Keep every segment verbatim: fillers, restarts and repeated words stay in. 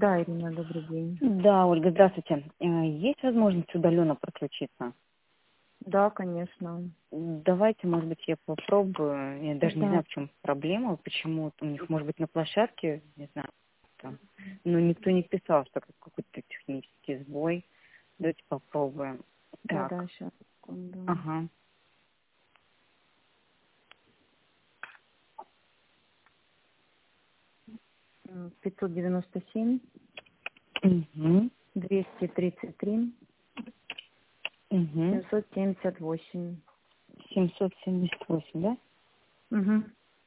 Да, Ирина, добрый день. Да, Ольга, здравствуйте. Э, Есть возможность удаленно подключиться? Да, конечно. Давайте, может быть, я попробую. Я даже не Да. знаю, в чем проблема, почему у них, может быть, на площадке, не знаю, там. Но никто не писал, что как- какой-то технический сбой. Давайте попробуем. Да, Так, да, сейчас, секунду. ага. М, пятьсот девяносто семь, Угу. двести тридцать три, Угу. семьсот семьдесят восемь. семьсот семьдесят восемь, да? Угу.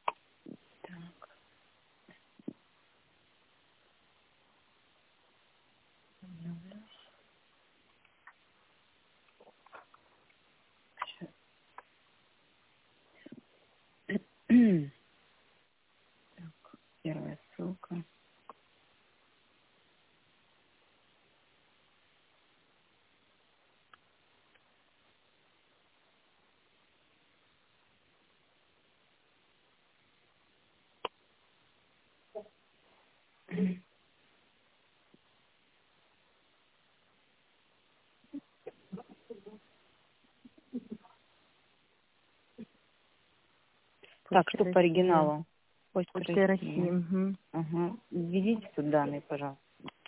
Первая ссылка. Так, Почта что по России. оригиналу? Почта Почта России. России. Угу. Ага. Введите тут данные, пожалуйста.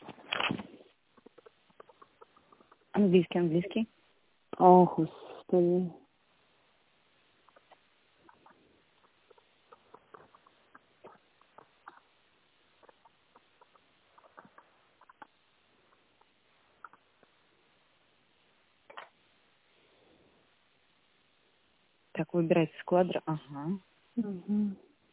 Английский, английский. О, Господи. Так, выбирайте сквадра. Ага. Угу.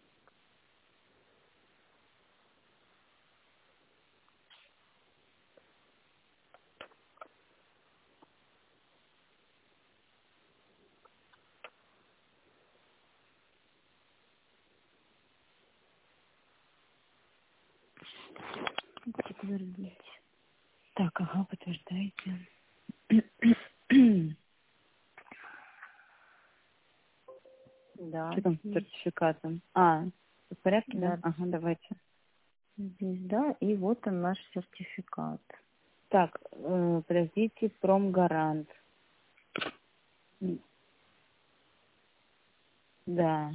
Подтвердить. Так, ага, подтверждаете. Да, Что там с здесь. сертификатом? А, всё в порядке, да? Да, Ага, давайте. здесь, да. И вот он наш сертификат. Так, э, подождите, промгарант. М, Да,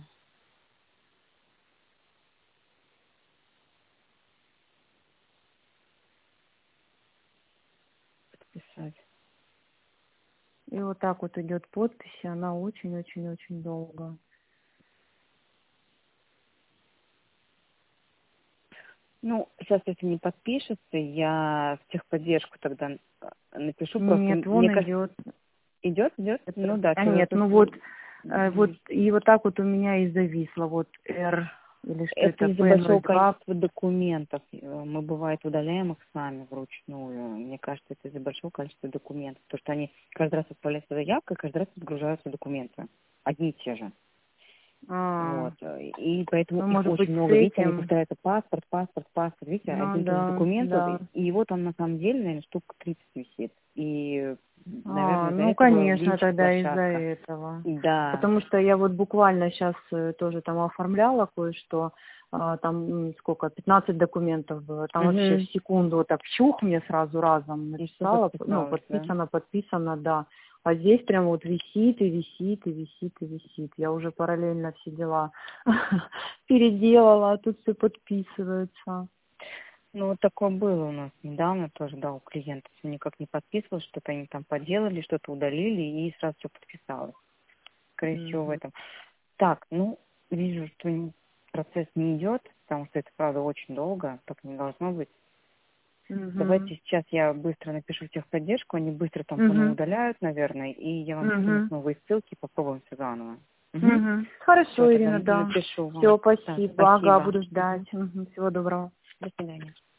подписать. И вот так вот идет подпись, и она очень-очень-очень долго. Ну, сейчас, если не подпишется, я в техподдержку тогда э, напишу. Просто, Нет, м- мне вон кажется, идет. идет, идет? Ну Это... да, А что-то нет, тут... ну вот, э, вот, м, и вот так вот у меня и зависло. Вот R, или что Это это, из-за P ноль большого два. количества документов. Э, Мы, бывает, удаляем их сами вручную. Мне кажется, это из-за большого количества документов. Потому что они каждый раз отправляются заявка, и каждый раз отгружаются документы. Одни и те же. А, Вот. И поэтому ну, их может быть, очень с много. Видите, они этим. повторяются паспорт, паспорт, паспорт. Видите, Ну один и тот же да, документ. да. И его там на самом деле, наверное, штук тридцать висит. И, А, наверное, из-за ну, этого конечно, глючит тогда из-за площадка. этого. Да. Потому что я вот буквально сейчас тоже там оформляла кое-что, а, там м, сколько, пятнадцать документов было. Там вообще в Угу. секунду вот так чух мне сразу разом И все написала, ну, подписалось, да? подписано, подписано, да. А здесь прям вот висит и висит и висит и висит. Я уже параллельно все дела переделала, а тут все подписывается. Ну, вот такое было у нас недавно тоже, да, у клиента. Все никак не подписывалось, что-то они там поделали, что-то удалили, и сразу все подписалось. Скорее всего, в Мгм. этом. Так, ну, вижу, что н- процесс не идет, потому что это, правда, очень долго, так не должно быть. Мгм. Давайте сейчас я быстро напишу в техподдержку, они быстро там Мгм. удаляют, наверное, и я вам скину Мгм. новые ссылки, попробуем все заново. Угу. Мгм. Все, Хорошо, тогда Ирина, да. напишу вам. Все, Так, спасибо. Ага, спасибо. буду ждать. Мгм. Мгм. Всего доброго. До свидания.